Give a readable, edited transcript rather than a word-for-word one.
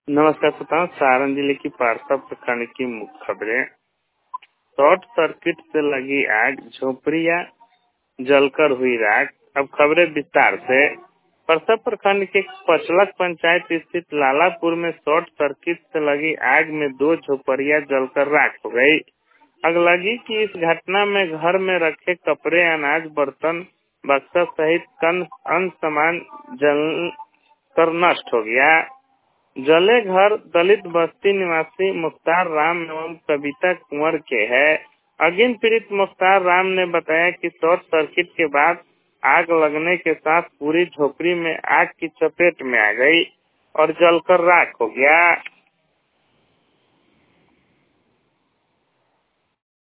नमस्कार श्रोताओं, सारण जिले की पारसा प्रखंड की मुख्य खबरें। शॉर्ट सर्किट से लगी आग, झोपड़ियां जलकर हुई राख। अब खबरें विस्तार से। पारसा प्रखंड के पचलक पंचायत स्थित लालापुर में शॉर्ट सर्किट से लगी आग में 2 झोपड़ियां जलकर राख हो गई। अगलगी की इस घटना में घर में रखे कपड़े, अनाज, बर्तन, बक्सा सहित अन्य सामान जल कर नष्ट हो गया। जले घर दलित बस्ती निवासी मुख्तार राम एवं कविता कुंवर के है। अग्नि पीड़ित मुख्तार राम ने बताया कि शॉर्ट सर्किट के बाद आग लगने के साथ पूरी झोपड़ी में आग की चपेट में आ गई और जलकर राख हो गया।